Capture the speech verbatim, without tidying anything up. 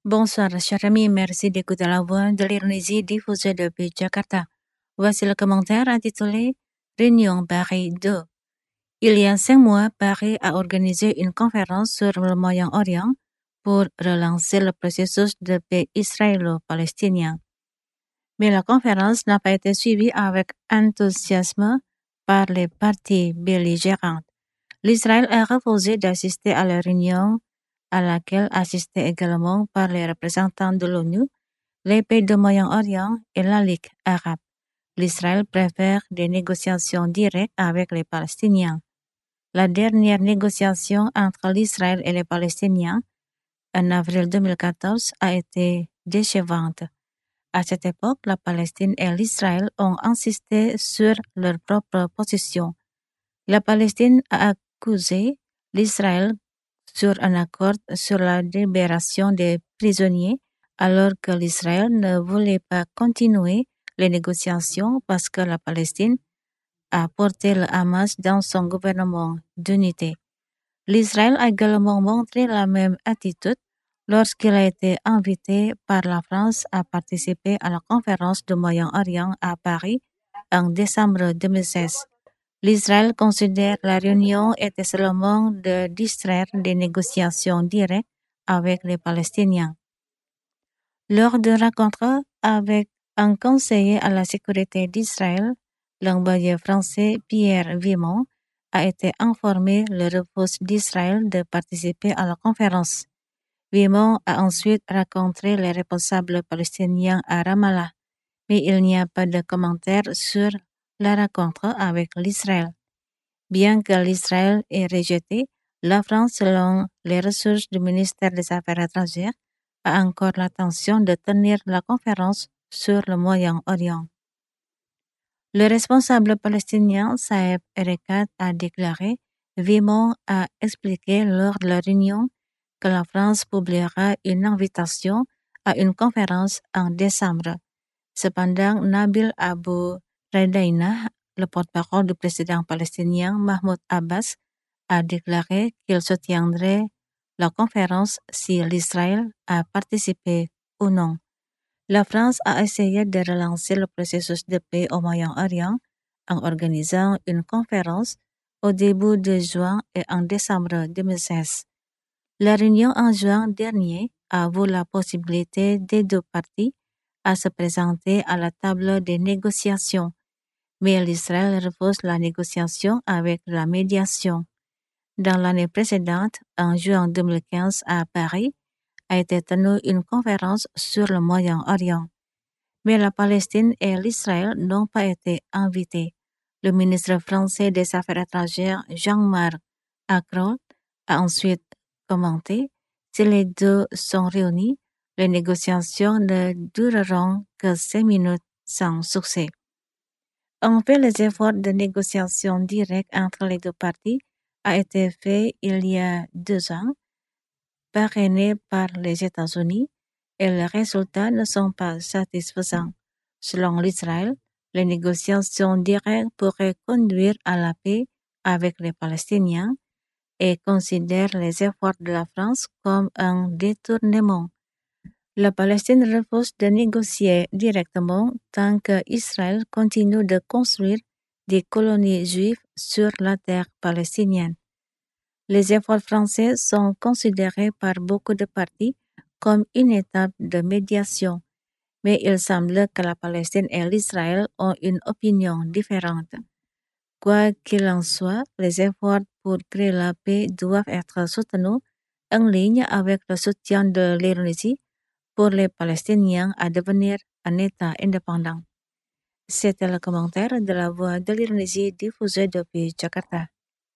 Bonsoir, chers amis. Merci d'écouter la voix de l'Indonésie diffusée depuis Jakarta. Voici le commentaire intitulé Réunion Paris deux. Il y a cinq mois, Paris a organisé une conférence sur le Moyen-Orient pour relancer le processus de paix israélo-palestinien. Mais la conférence n'a pas été suivie avec enthousiasme par les parties belligérantes. L'Israël a refusé d'assister à la réunion à laquelle assistaient également par les représentants de l'ONU, les pays du Moyen-Orient et la Ligue arabe. L'Israël préfère des négociations directes avec les Palestiniens. La dernière négociation entre l'Israël et les Palestiniens, en avril deux mille quatorze, a été décevante. À cette époque, la Palestine et l'Israël ont insisté sur leur propre position. La Palestine a accusé l'Israël sur un accord sur la libération des prisonniers, alors que l'Israël ne voulait pas continuer les négociations parce que la Palestine a porté le Hamas dans son gouvernement d'unité. L'Israël a également montré la même attitude lorsqu'il a été invité par la France à participer à la conférence du Moyen-Orient à Paris en décembre deux mille seize. L'Israël considère la réunion était seulement de distraire des négociations directes avec les Palestiniens. Lors de rencontre avec un conseiller à la sécurité d'Israël, l'envoyé français Pierre Vimont a été informé le refus d'Israël de participer à la conférence. Vimont a ensuite rencontré les responsables palestiniens à Ramallah, mais il n'y a pas de commentaire sur la rencontre avec l'Israël. Bien que l'Israël ait rejeté, la France, selon les ressources du ministère des Affaires étrangères, a encore l'intention de tenir la conférence sur le Moyen-Orient. Le responsable palestinien Saeb Erekat a déclaré: Vimont a expliqué lors de la réunion que la France publiera une invitation à une conférence en décembre. Cependant, Nabil Abu Radaina, le porte-parole du président palestinien Mahmoud Abbas, a déclaré qu'il soutiendrait la conférence si l'Israël a participé ou non. La France a essayé de relancer le processus de paix au Moyen-Orient en organisant une conférence au début de juin et en décembre deux mille seize. La réunion en juin dernier a vu la possibilité des deux parties à se présenter à la table des négociations, mais l'Israël refuse la négociation avec la médiation. Dans l'année précédente, en juin deux mille quinze à Paris, a été tenue une conférence sur le Moyen-Orient. Mais la Palestine et l'Israël n'ont pas été invités. Le ministre français des Affaires étrangères, Jean-Marc Ayrault, a ensuite commenté: si les deux sont réunis, les négociations ne dureront que cinq minutes sans succès. En fait, les efforts de négociation directe entre les deux parties a été fait il y a deux ans, parrainé par les États-Unis, et les résultats ne sont pas satisfaisants. Selon l'Israël, les négociations directes pourraient conduire à la paix avec les Palestiniens et considère les efforts de la France comme un détournement. La Palestine refuse de négocier directement tant qu'Israël continue de construire des colonies juives sur la terre palestinienne. Les efforts français sont considérés par beaucoup de parties comme une étape de médiation, mais il semble que la Palestine et l'Israël ont une opinion différente. Quoi qu'il en soit, les efforts pour créer la paix doivent être soutenus en ligne avec le soutien de l'Indonésie pour les Palestiniens à devenir un État indépendant. C'était le commentaire de la Voix de l'Indonésie diffusé depuis Jakarta.